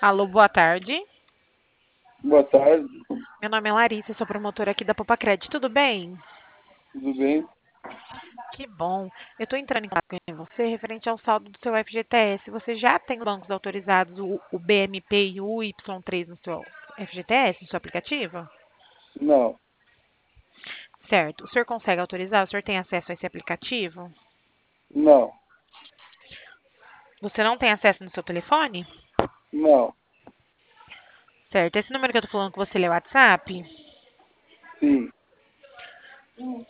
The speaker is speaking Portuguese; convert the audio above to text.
Alô, boa tarde. Boa tarde, Meu nome é Larissa, sou promotora aqui da Popacred. Tudo bem? tudo bem? Que bom. Eu estou entrando em contato com você referente ao saldo do seu FGTS. Você já tem os bancos autorizados, o BMP e o Y3 no seu FGTS, no seu aplicativo? Não, Certo. O senhor consegue autorizar? O senhor tem acesso a esse aplicativo? não, Você não tem acesso no seu telefone? não, Certo. Esse número que eu estou falando com você, ele é o WhatsApp? sim.